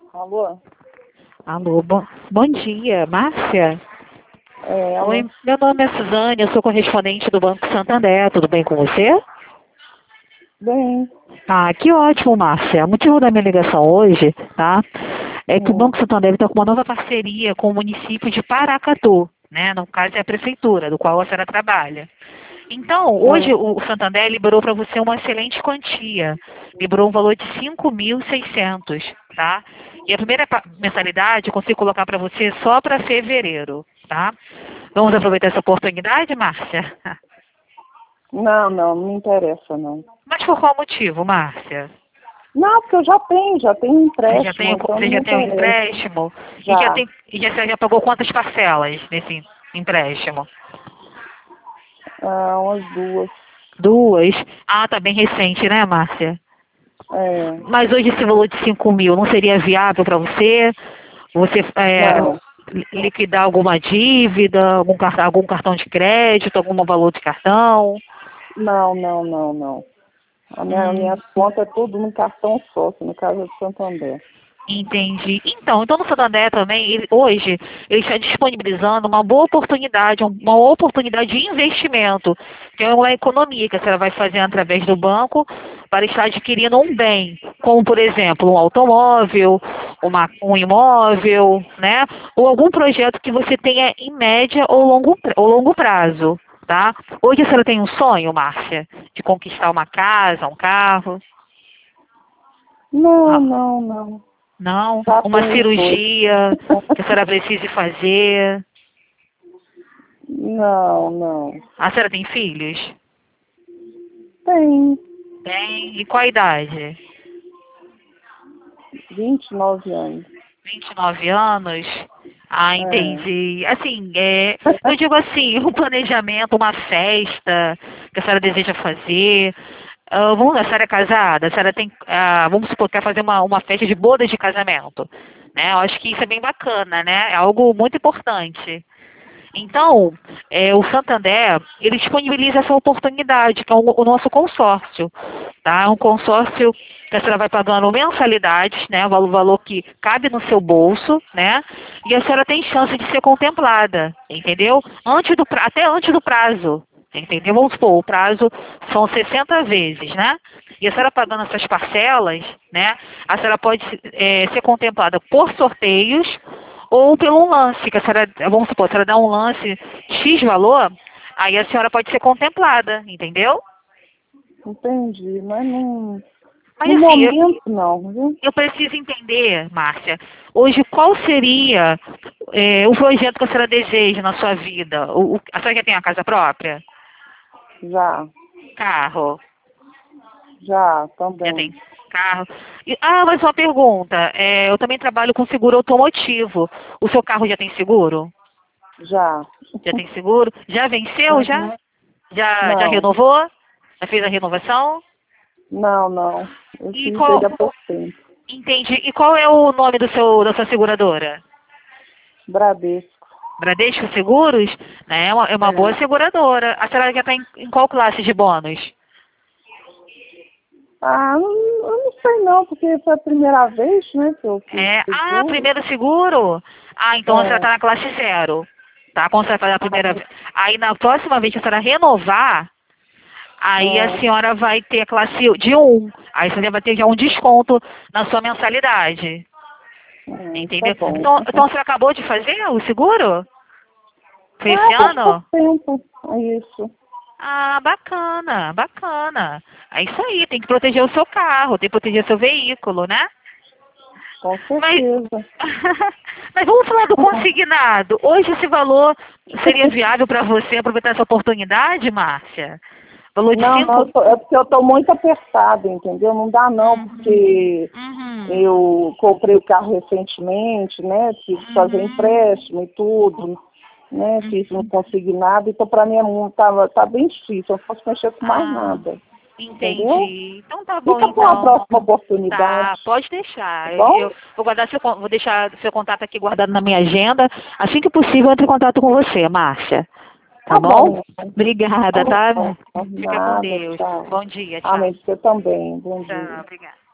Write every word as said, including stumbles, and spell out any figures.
Alô? Alô, bom, bom dia, Márcia? É, alô? Oi, meu nome é Suzane, eu sou correspondente do Banco Santander, tudo bem com você? Bem. Ah, que ótimo, Márcia. O motivo da minha ligação hoje, tá, é que o Hum. Banco Santander está com uma nova parceria com o município de Paracatu, né, no caso é a prefeitura, do qual a senhora trabalha. Então, hoje Hum. o Santander liberou para você uma excelente quantia. Liberou um valor de cinco mil e seiscentos, tá? E a primeira pa- mensalidade eu consigo colocar para você só para fevereiro, tá? Vamos aproveitar essa oportunidade, Márcia? Não, não, não me interessa, não. Mas por qual motivo, Márcia? Não, porque eu já tenho, já tenho Você já empréstimo, tem, então você não me já tem um interessa. empréstimo? E já Já. tem, e já, você já pagou quantas parcelas nesse empréstimo? Ah, umas duas. Duas? Ah, tá bem recente, né, Márcia? É. Mas hoje esse valor de cinco mil não seria viável para você? Você é, Não. li- liquidar alguma dívida, algum, car- algum cartão de crédito, algum valor de cartão? Não, não, não, não. A minha, Hum, minha conta é tudo no cartão sócio, no caso do Santander. entendi. Então, então no Santander também, ele- hoje, ele está disponibilizando uma boa oportunidade, um- uma oportunidade de investimento, que é uma economia que a senhora vai fazer através do banco para estar adquirindo um bem, como por exemplo, um automóvel, uma, um imóvel, né? Ou algum projeto que você tenha em média ou longo, pra- ou longo prazo, tá? Hoje a senhora tem um sonho, Márcia, de conquistar uma casa, um carro? Não, Ah, não, não. não, Já uma tenho os dois. cirurgia que a senhora precise fazer. Não, não. A senhora tem filhos? Tem Tem. E qual a idade? vinte e nove anos. vinte e nove anos? Ah, É. entendi. Assim, é, eu digo assim, um planejamento, uma festa que a senhora deseja fazer. Ah, vamos, a senhora é casada, a senhora tem, ah, vamos supor, quer fazer uma, uma festa de bodas de casamento. Né? Eu acho que isso é bem bacana, né? É algo muito importante. Então, é, o Santander, ele disponibiliza essa oportunidade, que é o, o nosso consórcio, tá? É um consórcio que a senhora vai pagando mensalidades, né? O valor, valor que cabe no seu bolso, né? E a senhora tem chance de ser contemplada, entendeu? Antes do, pra- até antes do prazo, entendeu? Vamos supor, o prazo são sessenta vezes, né? E a senhora pagando essas parcelas, né? A senhora pode é, ser contemplada por sorteios ou pelo um lance, que a senhora, vamos supor, a senhora dá um lance X valor, aí a senhora pode ser contemplada, entendeu? Entendi, mas não. Mas No assim, eu, momento não, viu? eu preciso entender, Márcia, hoje qual seria é, o projeto que a senhora deseja na sua vida? O, o- a senhora já tem a casa própria? Já, Carro? já, Já também. tem carro? E- ah, mas uma pergunta, é, eu também trabalho com seguro automotivo. O seu carro já tem seguro? Já. Já tem seguro? Já venceu, já? Uhum. Já, já Não, renovou? Já fez a renovação? não, não. Eu E fiz ele qual, há pouco tempo. entendi. E qual é o nome do seu, da sua seguradora? Bradesco. Bradesco Seguros? Né? É uma, é uma boa É. seguradora. A senhora já está em, em qual classe de bônus? Ah, não- eu não sei não, porque foi a primeira vez, né, que eu fiz É, ah, seguro. primeiro seguro? Ah, então a senhora É. está na classe zero. Tá? Quando você vai fazer a primeira Ah, vez. Aí na próxima vez que a senhora renovar, aí a ah, senhora vai ter a classe de um. Aí você já vai ter já um desconto na sua mensalidade. hum, tá Entendeu? bom. Então, então você acabou de fazer o seguro? Foi esse Ah, faz pouco ano? tempo. É isso. Ah, bacana, bacana. É isso aí, tem que proteger o seu carro, tem que proteger o seu veículo, né? Com Mas, certeza. mas vamos falar do consignado. Hoje esse valor seria viável para você aproveitar essa oportunidade, Márcia? Valor de Não, não, cinco? eu tô- é porque eu tô muito apertada, entendeu? Não dá não, Uhum, porque uhum, eu comprei o carro recentemente, né? Tive que fazer uhum, empréstimo e tudo, né? Fiz um uhum. consignado, então para mim é muito, tá, tá bem difícil, eu não posso mexer com mais Ah, nada, entendeu? entendi. Então tá bom, Fica para uma então. próxima oportunidade, Tá, pode tá deixar. Eu, bom? eu vou guardar seu, con- vou deixar seu contato aqui guardado na minha agenda. Assim que possível, eu entro em contato com você, Márcia. Tá Tá bom? bom, Obrigada, tá tá? bom, Fica com nada, Deus. tchau. Bom dia, tchau. Amém, você também, bom Tchau, dia. obrigada.